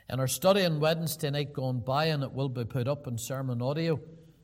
In our study on Wednesday night gone by, and it will be put up in sermon audio,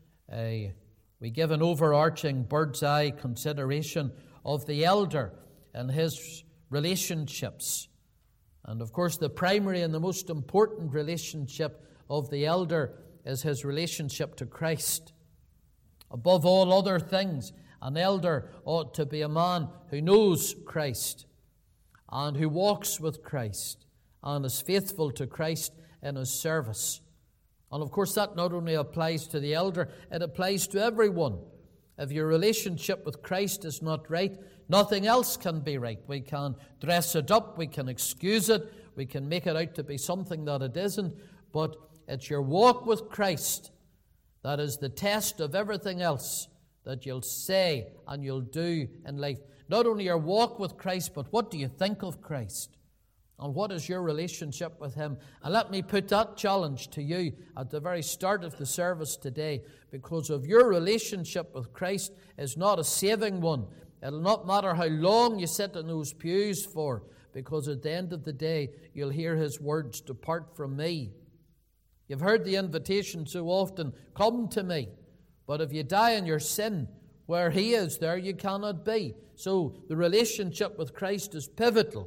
we give an overarching bird's eye consideration of the elder and his relationships. And of course, the primary and the most important relationship of the elder is his relationship to Christ. Above all other things, an elder ought to be a man who knows Christ and who walks with Christ and is faithful to Christ in his service. And of course, that not only applies to the elder, it applies to everyone. If your relationship with Christ is not right, nothing else can be right. We can dress it up, we can excuse it, we can make it out to be something that it isn't, but it's your walk with Christ that is the test of everything else that you'll say and you'll do in life. Not only your walk with Christ, but what do you think of Christ? And what is your relationship with Him? And let me put that challenge to you at the very start of the service today, because if your relationship with Christ is not a saving one, it'll not matter how long you sit in those pews for, because at the end of the day, you'll hear His words, "Depart from me." You've heard the invitation so often, "Come to me." But if you die in your sin, where He is, there you cannot be. So the relationship with Christ is pivotal.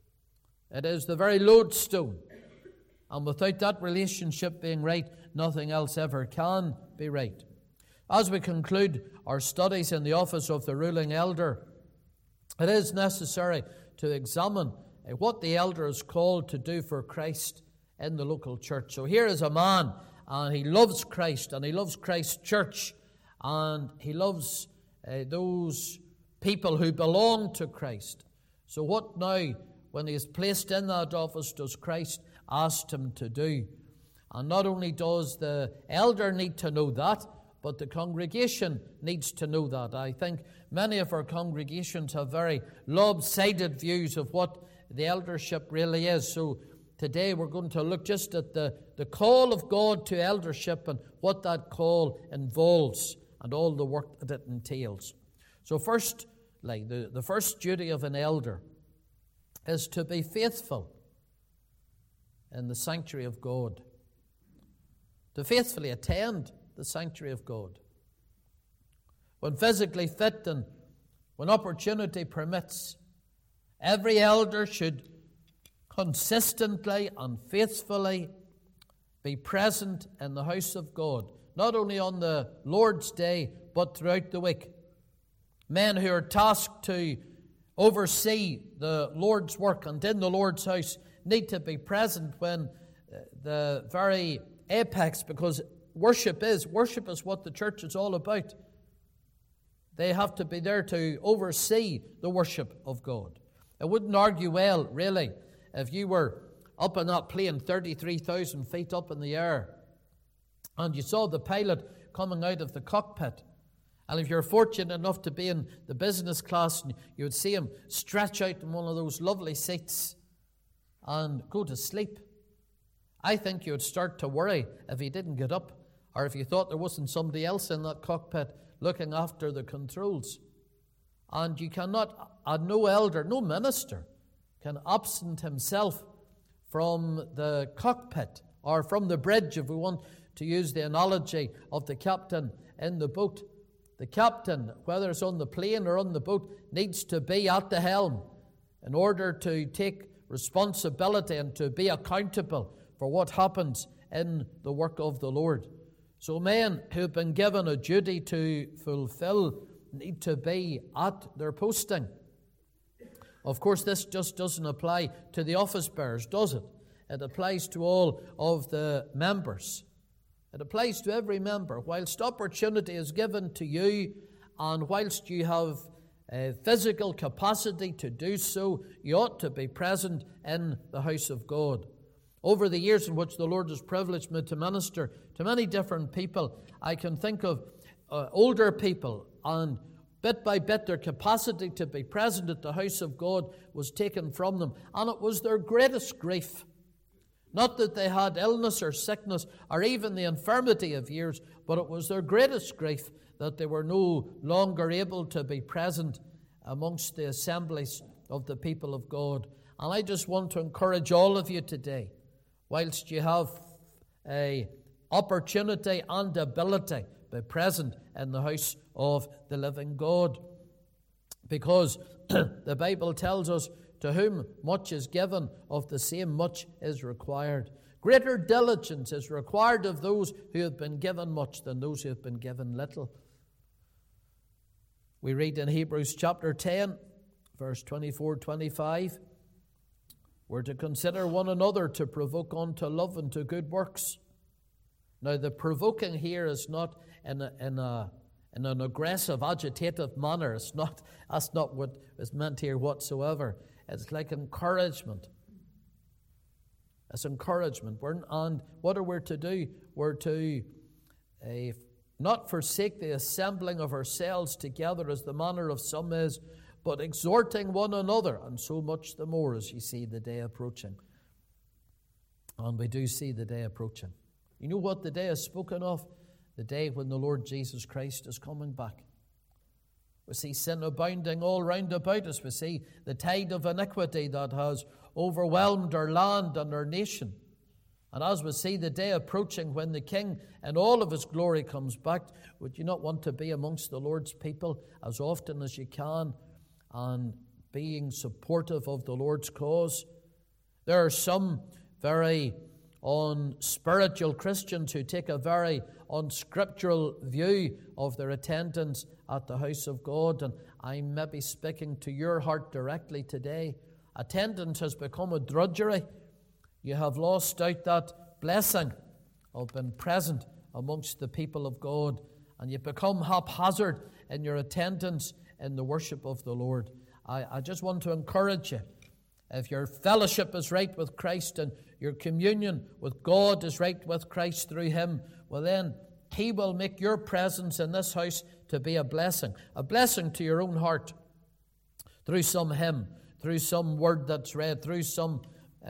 It is the very lodestone. And without that relationship being right, nothing else ever can be right. As we conclude our studies in the office of the ruling elder, it is necessary to examine what the elder is called to do for Christ in the local church. So here is a man, and he loves Christ, and he loves Christ's church, and he loves those people who belong to Christ. So what now, when he is placed in that office, does Christ ask him to do? And not only does the elder need to know that, but the congregation needs to know that. I think many of our congregations have very lopsided views of what the eldership really is. So today we're going to look just at the call of God to eldership and what that call involves and all the work that it entails. So firstly, the first duty of an elder is to be faithful in the sanctuary of God, to faithfully attend the sanctuary of God. When physically fit and when opportunity permits, every elder should consistently and faithfully be present in the house of God, not only on the Lord's Day, but throughout the week. Men who are tasked to oversee the Lord's work and in the Lord's house need to be present when the very apex, because worship is what the church is all about. They have to be there to oversee the worship of God. It wouldn't argue well, really, if you were up in that plane 33,000 feet up in the air and you saw the pilot coming out of the cockpit. And if you're fortunate enough to be in the business class, you would see him stretch out in one of those lovely seats and go to sleep. I think you would start to worry if he didn't get up, or if you thought there wasn't somebody else in that cockpit looking after the controls. And you cannot, no elder, no minister can absent himself from the cockpit or from the bridge, if we want to use the analogy of the captain in the boat. The captain, whether it's on the plane or on the boat, needs to be at the helm in order to take responsibility and to be accountable for what happens in the work of the Lord. So men who have been given a duty to fulfill need to be at their posting. Of course, this just doesn't apply to the office bearers, does it? It applies to all of the members. It applies to every member. Whilst opportunity is given to you, and whilst you have physical capacity to do so, you ought to be present in the house of God. Over the years in which the Lord has privileged me to minister to many different people, I can think of older people, and bit by bit their capacity to be present at the house of God was taken from them, and it was their greatest grief. Not that they had illness or sickness or even the infirmity of years, but it was their greatest grief that they were no longer able to be present amongst the assemblies of the people of God. And I just want to encourage all of you today, whilst you have a opportunity and ability, be present in the house of the living God. Because the Bible tells us, to whom much is given, of the same much is required. Greater diligence is required of those who have been given much than those who have been given little. We read in Hebrews chapter 10, verse 24-25, we're to consider one another to provoke unto love and to good works. Now, the provoking here is not in an aggressive, agitative manner. That's not what is meant here whatsoever. It's like encouragement. It's encouragement. And what are we to do? We're to not forsake the assembling of ourselves together as the manner of some is, but exhorting one another, and so much the more as you see the day approaching. And we do see the day approaching. You know what the day is spoken of? The day when the Lord Jesus Christ is coming back. We see sin abounding all round about us. We see the tide of iniquity that has overwhelmed our land and our nation. And as we see the day approaching when the King in all of his glory comes back, would you not want to be amongst the Lord's people as often as you can and being supportive of the Lord's cause? There are some very unspiritual Christians who take a very unscriptural view of their attendance at the house of God, and I'm maybe speaking to your heart directly today. Attendance has become a drudgery. You have lost out that blessing of being present amongst the people of God, and you've become haphazard in your attendance in the worship of the Lord. I just want to encourage you. If your fellowship is right with Christ and your communion with God is right with Christ through Him, well then He will make your presence in this house to be a blessing to your own heart, through some hymn, through some word that's read, through something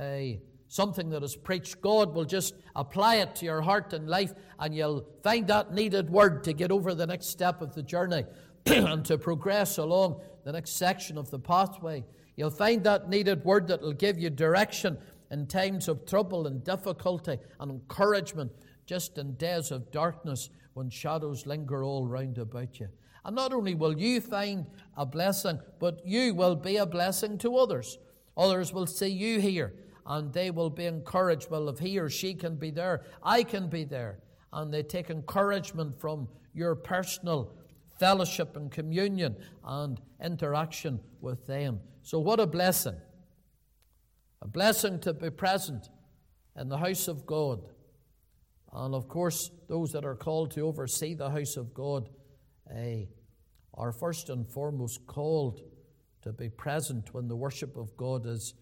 that is preached. God will just apply it to your heart and life, and you'll find that needed word to get over the next step of the journey and to progress along the next section of the pathway. You'll find that needed word that will give you direction in times of trouble and difficulty, and encouragement just in days of darkness when shadows linger all round about you. And not only will you find a blessing, but you will be a blessing to others. Others will see you here, and they will be encouraged. Well, if he or she can be there, I can be there. And they take encouragement from your personal fellowship and communion and interaction with them. So what a blessing. A blessing to be present in the house of God. And of course, those that are called to oversee the house of God are first and foremost called to be present when the worship of God is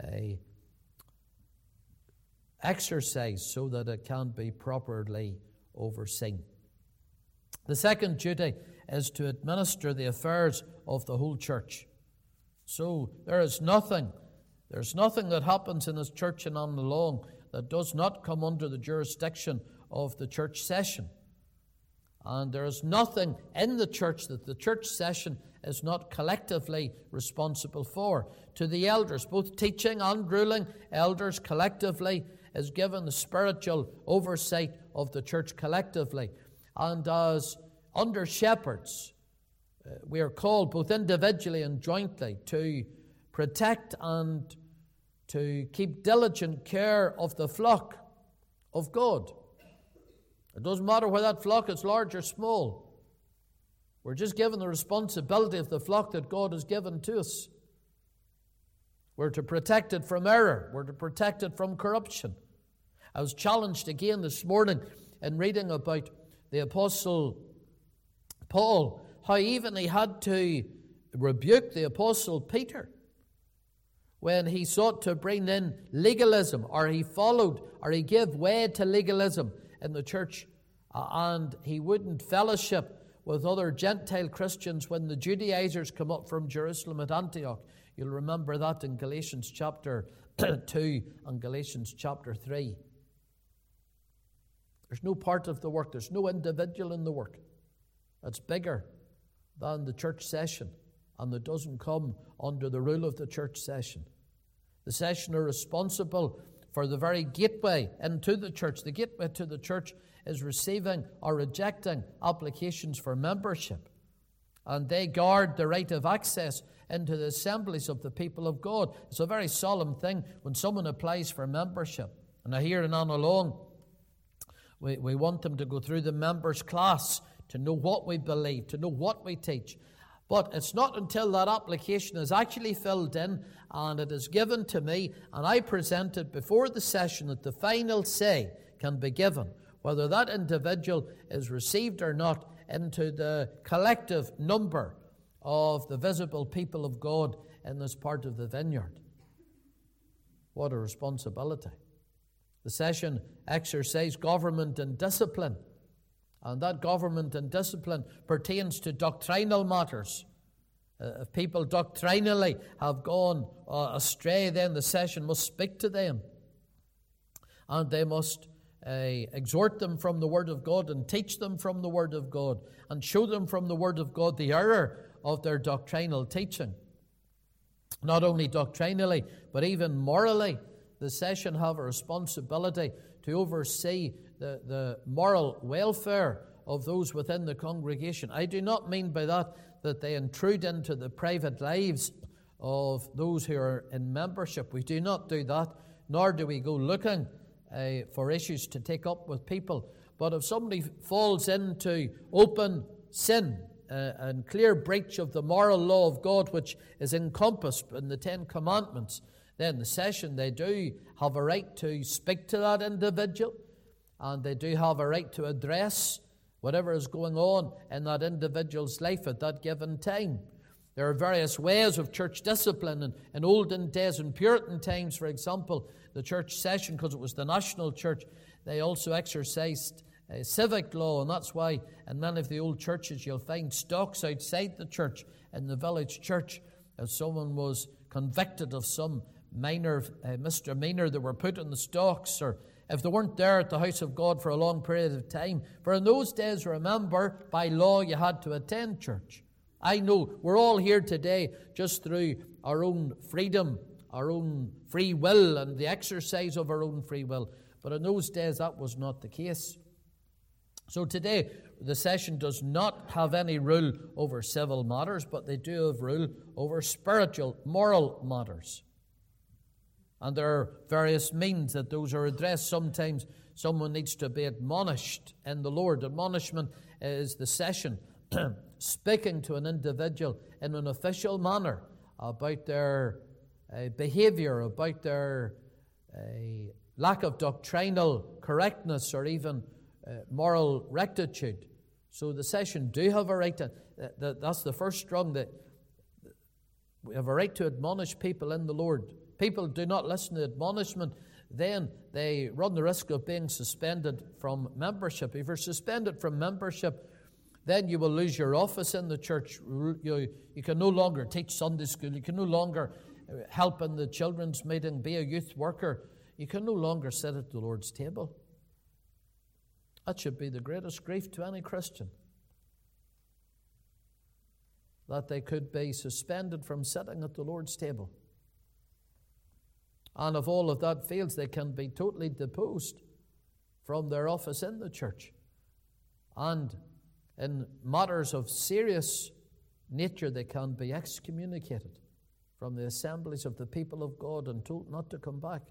exercised, so that it can be properly overseen. The second duty is to administer the affairs of the whole church. So there's nothing that happens in this church and on the long that does not come under the jurisdiction of the church session. And there is nothing in the church that the church session is not collectively responsible for. To the elders, both teaching and ruling elders collectively, is given the spiritual oversight of the church collectively. And as under shepherds, we are called both individually and jointly to protect and to keep diligent care of the flock of God. It doesn't matter whether that flock is large or small. We're just given the responsibility of the flock that God has given to us. We're to protect it from error. We're to protect it from corruption. I was challenged again this morning in reading about the Apostle Paul, how even he had to rebuke the Apostle Peter when he sought to bring in legalism, or he followed, or he gave way to legalism in the church, and he wouldn't fellowship with other Gentile Christians when the Judaizers come up from Jerusalem at Antioch. You'll remember that in Galatians chapter 2 and Galatians chapter 3. There's no part of the work, there's no individual in the work that's bigger than the church session, and that doesn't come under the rule of the church session. The session are responsible for the very gateway into the church. The gateway to the church is receiving or rejecting applications for membership. And they guard the right of access into the assemblies of the people of God. It's a very solemn thing when someone applies for membership. And here in Annalone, we want them to go through the members' class to know what we believe, to know what we teach. But it's not until that application is actually filled in and it is given to me and I present it before the session that the final say can be given, whether that individual is received or not into the collective number of the visible people of God in this part of the vineyard. What a responsibility. The session exercises government and discipline. And that government and discipline pertains to doctrinal matters. If people doctrinally have gone astray, then the session must speak to them. And they must exhort them from the Word of God and teach them from the Word of God and show them from the Word of God the error of their doctrinal teaching. Not only doctrinally, but even morally, the session have a responsibility to oversee the moral welfare of those within the congregation. I do not mean by that they intrude into the private lives of those who are in membership. We do not do that, nor do we go looking for issues to take up with people. But if somebody falls into open sin and clear breach of the moral law of God, which is encompassed in the Ten Commandments, then the session, they do have a right to speak to that individual, and they do have a right to address whatever is going on in that individual's life at that given time. There are various ways of church discipline. And in olden days, in Puritan times, for example, the church session, because it was the national church, they also exercised civic law, and that's why in many of the old churches you'll find stocks outside the church in the village church. If someone was convicted of some minor misdemeanor, they were put in the stocks, or if they weren't there at the house of God for a long period of time. For in those days, remember, by law you had to attend church. I know we're all here today just through our own freedom, our own free will, and the exercise of our own free will. But in those days, that was not the case. So today, the session does not have any rule over civil matters, but they do have rule over spiritual, moral matters. And there are various means that those are addressed. Sometimes someone needs to be admonished in the Lord. Admonishment is the session speaking to an individual in an official manner about their behavior, about their lack of doctrinal correctness or even moral rectitude. So the session do have a right to, that's the first strong, that we have a right to admonish people in the Lord. People do not listen to admonishment, then they run the risk of being suspended from membership. If you're suspended from membership, then you will lose your office in the church. You can no longer teach Sunday school. You can no longer help in the children's meeting, be a youth worker. You can no longer sit at the Lord's table. That should be the greatest grief to any Christian, that they could be suspended from sitting at the Lord's table. And if all of that fails, they can be totally deposed from their office in the church. And in matters of serious nature, they can be excommunicated from the assemblies of the people of God and told not to come back.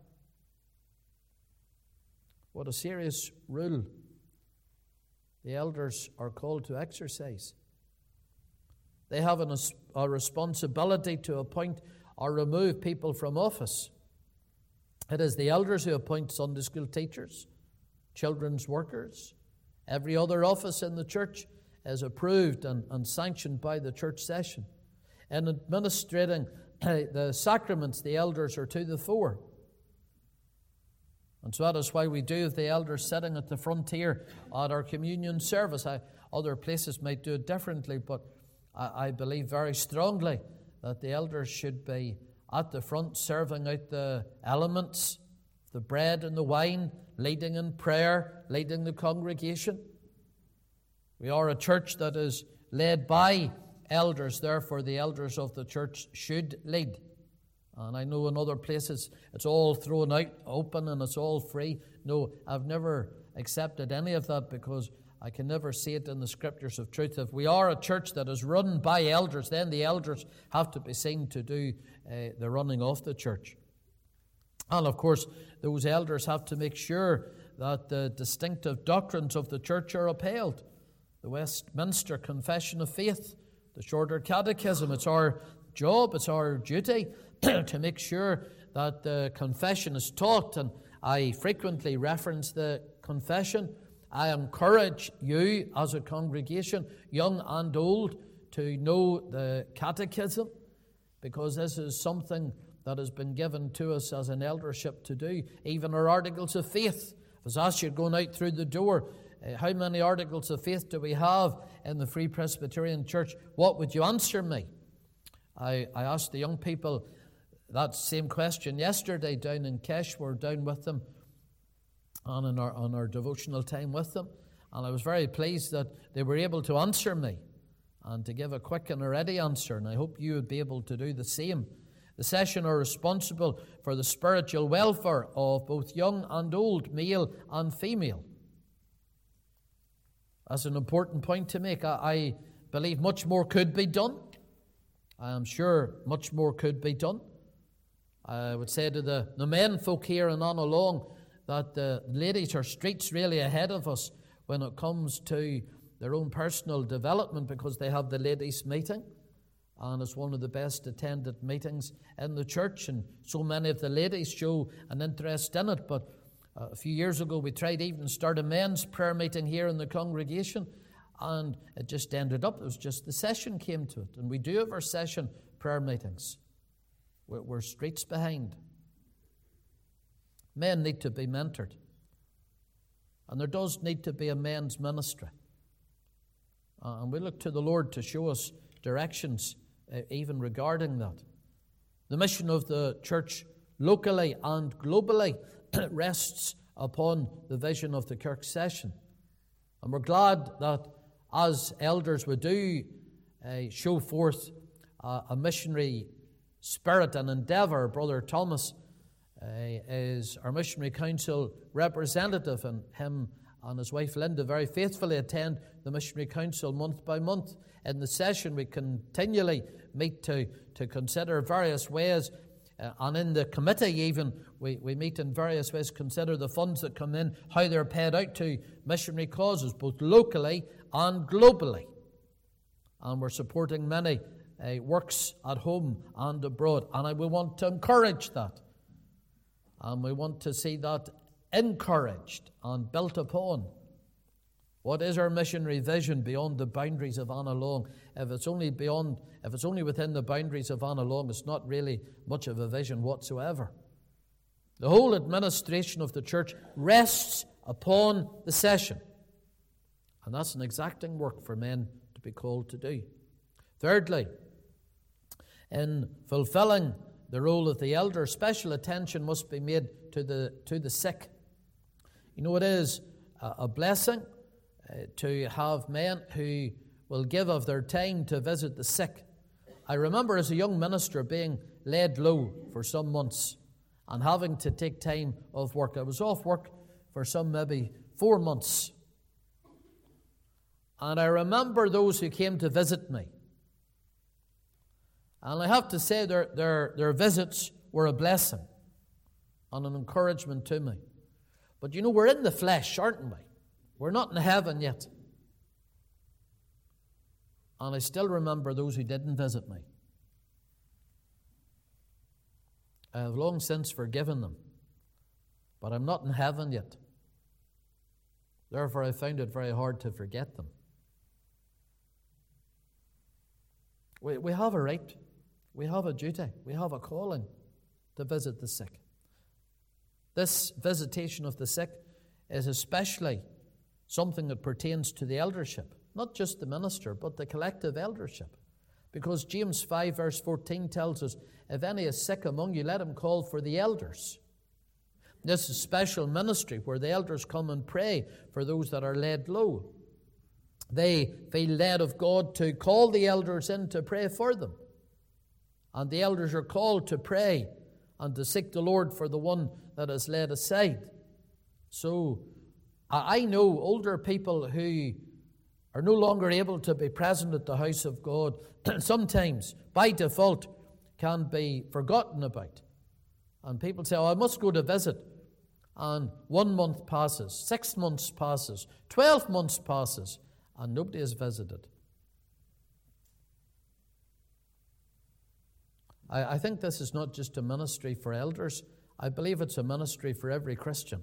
What a serious rule the elders are called to exercise. They have a responsibility to appoint or remove people from office. It is the elders who appoint Sunday school teachers, children's workers. Every other office in the church is approved and sanctioned by the church session. In administrating the sacraments, the elders are to the fore. And so that is why we do have the elders sitting at the frontier at our communion service. Other places might do it differently, but I believe very strongly that the elders should be at the front, serving out the elements, the bread and the wine, leading in prayer, leading the congregation. We are a church that is led by elders, therefore the elders of the church should lead. And I know in other places it's all thrown out open and it's all free. No, I've never accepted any of that because I can never see it in the Scriptures of truth. If we are a church that is run by elders, then the elders have to be seen to do the running of the church. And of course, those elders have to make sure that the distinctive doctrines of the church are upheld. The Westminster Confession of Faith, the Shorter Catechism, it's our job, it's our duty to make sure that the confession is taught. And I frequently reference the confession. I encourage you as a congregation, young and old, to know the catechism, because this is something that has been given to us as an eldership to do. Even our articles of faith. As I asked you going out through the door, how many articles of faith do we have in the Free Presbyterian Church? What would you answer me? I asked the young people that same question yesterday down in Kesh. We're down with them on our devotional time with them. And I was very pleased that they were able to answer me and to give a quick and a ready answer. And I hope you would be able to do the same. The session are responsible for the spiritual welfare of both young and old, male and female. That's an important point to make. I believe much more could be done. I am sure much more could be done. I would say to the men folk here in Annalong that the ladies are streets really ahead of us when it comes to their own personal development, because they have the ladies' meeting. And it's one of the best attended meetings in the church, and so many of the ladies show an interest in it. But a few years ago we tried even start a men's prayer meeting here in the congregation, and it just ended up, it was just the session came to it. And we do have our session prayer meetings. We're streets behind. Men need to be mentored. And there does need to be a men's ministry. And we look to the Lord to show us directions even regarding that. The mission of the church locally and globally rests upon the vision of the Kirk session. And we're glad that as elders we do show forth a missionary spirit and endeavour. Brother Thomas is our missionary council representative, and him and his wife Linda very faithfully attend the missionary council month by month. In the session we continually meet to consider various ways, and in the committee even we meet in various ways, consider the funds that come in, how they're paid out to missionary causes, both locally and globally. And we're supporting many works at home and abroad, and we want to encourage that. And we want to see that encouraged and built upon. What is our missionary vision beyond the boundaries of Annalong? If it's only within the boundaries of Annalong, it's not really much of a vision whatsoever. The whole administration of the church rests upon the session. And that's an exacting work for men to be called to do. Thirdly, in fulfilling the role of the elder, special attention must be made to the sick. You know, it is a blessing to have men who will give of their time to visit the sick. I remember as a young minister being laid low for some months and having to take time off work. I was off work for some maybe 4 months. And I remember those who came to visit me. And I have to say their visits were a blessing and an encouragement to me. But you know, we're in the flesh, aren't we? We're not in heaven yet. And I still remember those who didn't visit me. I have long since forgiven them. But I'm not in heaven yet. Therefore, I found it very hard to forget them. We have a right. We have a duty. We have a calling to visit the sick. This visitation of the sick is especially something that pertains to the eldership, not just the minister, but the collective eldership. Because James 5 verse 14 tells us, if any is sick among you, let him call for the elders. This is special ministry where the elders come and pray for those that are laid low. They feel led of God to call the elders in to pray for them. And the elders are called to pray and to seek the Lord for the one that is laid aside. So I know older people who are no longer able to be present at the house of God, sometimes by default can be forgotten about. And people say, I must go to visit. And 1 month passes, 6 months passes, 12 months passes, and nobody is visited. I think this is not just a ministry for elders. I believe it's a ministry for every Christian.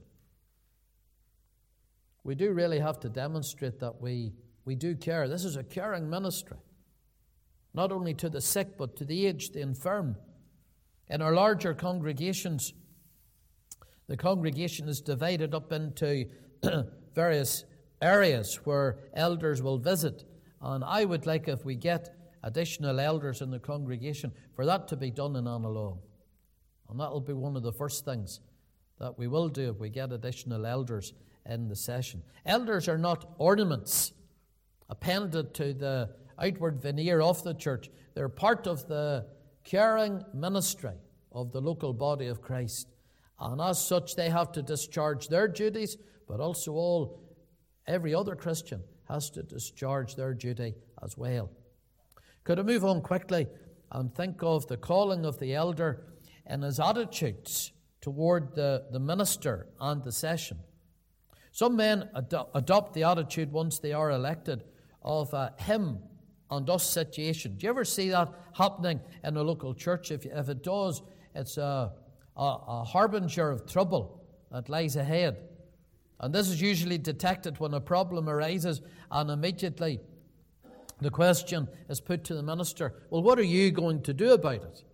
We do really have to demonstrate that we do care. This is a caring ministry, not only to the sick, but to the aged, the infirm. In our larger congregations, the congregation is divided up into various areas where elders will visit. And I would like, if we get additional elders in the congregation, for that to be done in Annalong. And that will be one of the first things that we will do if we get additional elders in the session. Elders are not ornaments appended to the outward veneer of the church. They're part of the caring ministry of the local body of Christ. And as such, they have to discharge their duties, but also every other Christian has to discharge their duty as well. Could I move on quickly and think of the calling of the elder and his attitudes toward the minister and the session? Some men adopt the attitude once they are elected of a him and us situation. Do you ever see that happening in a local church? If it does, it's a harbinger of trouble that lies ahead. And this is usually detected when a problem arises, and immediately the question is put to the minister, well, what are you going to do about it?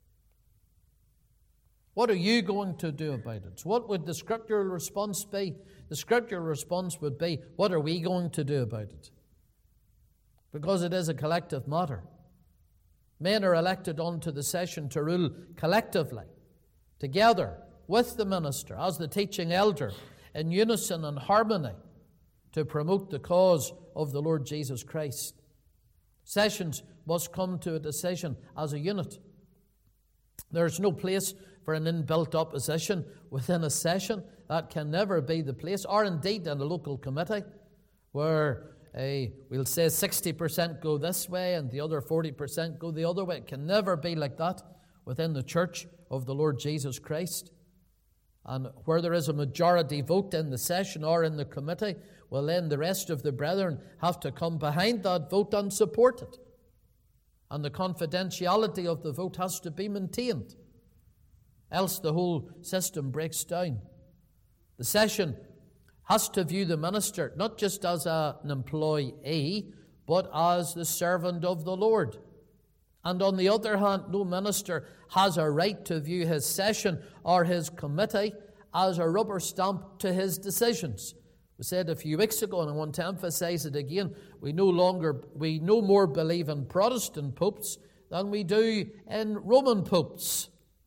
What are you going to do about it? So what would the scriptural response be? The scriptural response would be, what are we going to do about it? Because it is a collective matter. Men are elected onto the session to rule collectively, together with the minister, as the teaching elder, in unison and harmony, to promote the cause of the Lord Jesus Christ. Sessions must come to a decision as a unit. There's no place for an inbuilt opposition within a session. That can never be the place, or indeed in a local committee, where we'll say 60% go this way and the other 40% go the other way. It can never be like that within the church of the Lord Jesus Christ. And where there is a majority vote in the session or in the committee, well, then the rest of the brethren have to come behind that vote and support it. And the confidentiality of the vote has to be maintained. Else the whole system breaks down. The session has to view the minister not just as an employee, but as the servant of the Lord. And on the other hand, no minister has a right to view his session or his committee as a rubber stamp to his decisions. We said a few weeks ago, and I want to emphasize it again, we no more believe in Protestant popes than we do in Roman popes.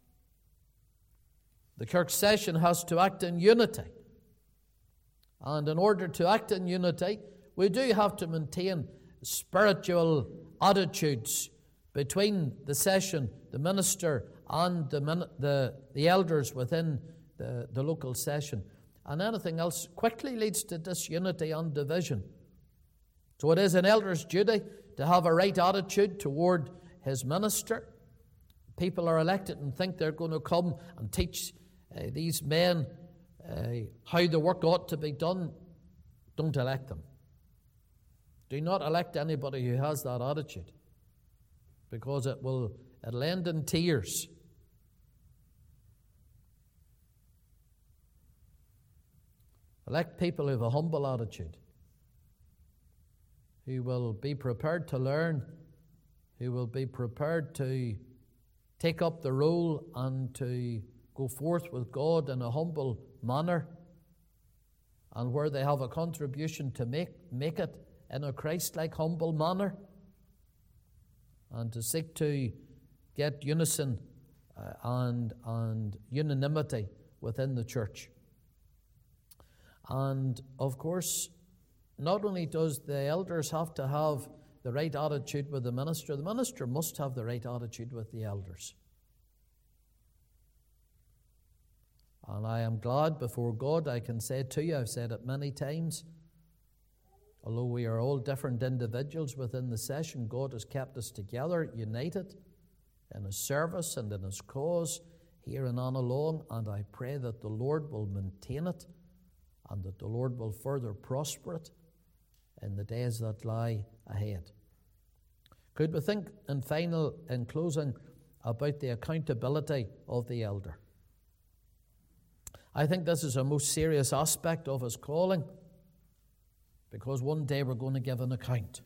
The church session has to act in unity. And in order to act in unity, we do have to maintain spiritual attitudes between the session, the minister, and the elders within the local session. And anything else quickly leads to disunity and division. So it is an elder's duty to have a right attitude toward his minister. People are elected and think they're going to come and teach these men how the work ought to be done. Don't elect them. Do not elect anybody who has that attitude, because it'll end in tears. Elect people who have a humble attitude, who will be prepared to learn, who will be prepared to take up the role and to go forth with God in a humble manner, and where they have a contribution to make it in a Christ-like humble manner, and to seek to get unison and unanimity within the church. And of course, not only does the elders have to have the right attitude with the minister must have the right attitude with the elders. And I am glad before God I can say to you, I've said it many times, although we are all different individuals within the session, God has kept us together, united in His service and in His cause here and on along, and I pray that the Lord will maintain it and that the Lord will further prosper it in the days that lie ahead. Could we think in closing about the accountability of the elder? I think this is a most serious aspect of his calling, because one day we're going to give an account.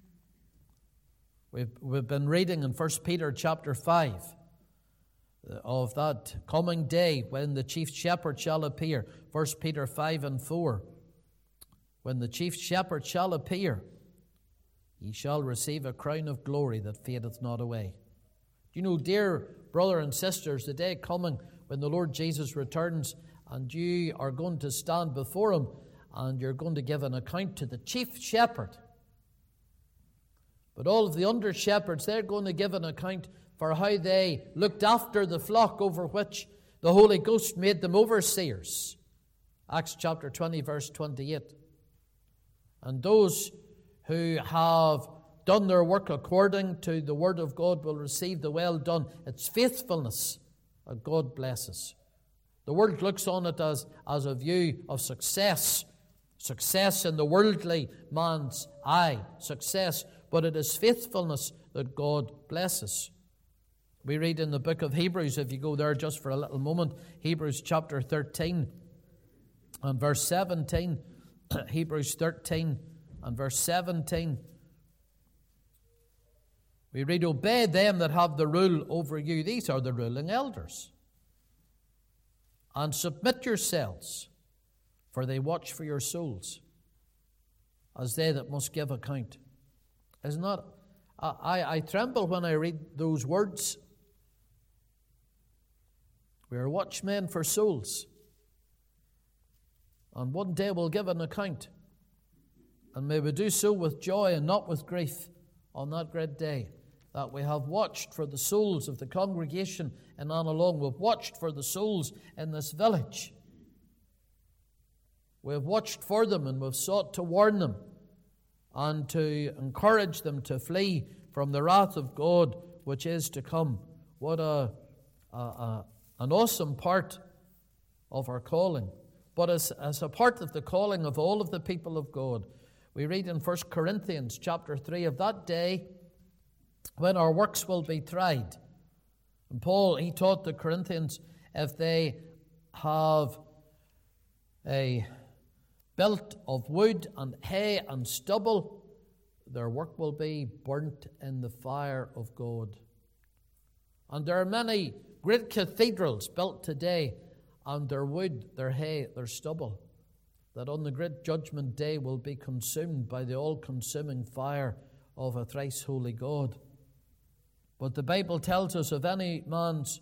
We've been reading in 1 Peter chapter 5 of that coming day when the chief shepherd shall appear. 1 Peter 5 and 4. When the chief shepherd shall appear, he shall receive a crown of glory that fadeth not away. Do you know, dear brother and sisters, the day coming when the Lord Jesus returns and you are going to stand before Him and you're going to give an account to the chief shepherd. But all of the under shepherds, they're going to give an account for how they looked after the flock over which the Holy Ghost made them overseers. Acts chapter 20, verse 28. And those who have done their work according to the Word of God will receive the well done. It's faithfulness that God blesses. The world looks on it as a view of success. Success in the worldly man's eye. Success. But it is faithfulness that God blesses. We read in the book of Hebrews, if you go there just for a little moment, Hebrews chapter 13 and verse 17. Hebrews 13 and verse 17. We read, obey them that have the rule over you. These are the ruling elders. And submit yourselves, for they watch for your souls, as they that must give account. Is not I tremble when I read those words. We are watchmen for souls. And one day we'll give an account. And may we do so with joy and not with grief on that great day, that we have watched for the souls of the congregation and on along. We've watched for the souls in this village. We've watched for them and we've sought to warn them and to encourage them to flee from the wrath of God which is to come. What an awesome part of our calling. But as a part of the calling of all of the people of God, we read in 1 Corinthians chapter 3 of that day when our works will be tried. And Paul, he taught the Corinthians, if they have a built of wood and hay and stubble, their work will be burnt in the fire of God. And there are many great cathedrals built today, and their wood, their hay, their stubble, that on the great judgment day will be consumed by the all-consuming fire of a thrice holy God. But the Bible tells us of every man's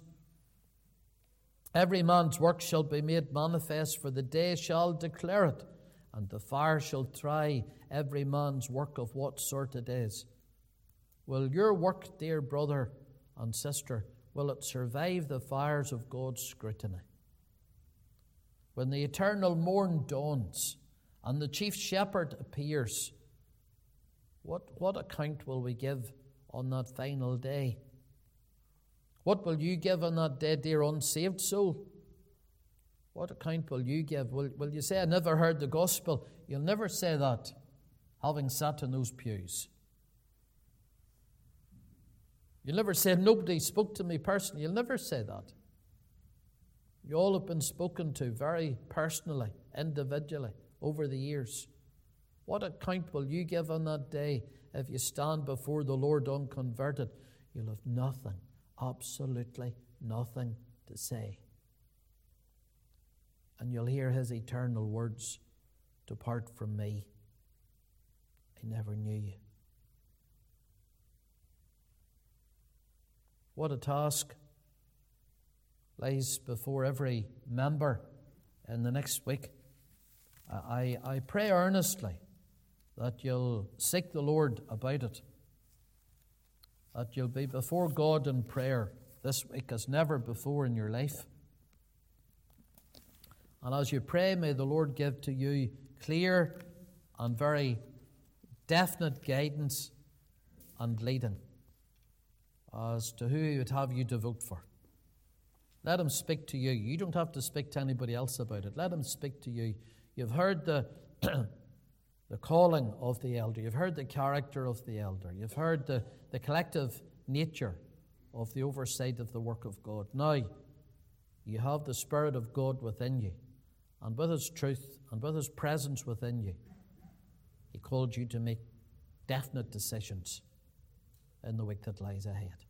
work shall be made manifest, for the day shall declare it, and the fire shall try every man's work of what sort it is. Will your work, dear brother and sister, will it survive the fires of God's scrutiny? When the eternal morn dawns and the chief shepherd appears, what account will we give on that final day? What will you give on that day, dear unsaved soul? What account will you give? Will you say, I never heard the gospel? You'll never say that, having sat in those pews. You'll never say, nobody spoke to me personally. You'll never say that. You all have been spoken to very personally, individually, over the years. What account will you give on that day if you stand before the Lord unconverted? You'll have nothing, absolutely nothing to say. And you'll hear His eternal words, depart from me, I never knew you. What a task lies before every member in the next week. I pray earnestly that you'll seek the Lord about it that you'll be before God in prayer this week as never before in your life. And as you pray, may the Lord give to you clear and very definite guidance and leading as to who He would have you to vote for. Let Him speak to you. You don't have to speak to anybody else about it. Let Him speak to you. You've heard the calling of the elder. You've heard the character of the elder. You've heard the collective nature of the oversight of the work of God. Now, you have the Spirit of God within you, and with His truth and with His presence within you, He called you to make definite decisions in the week that lies ahead.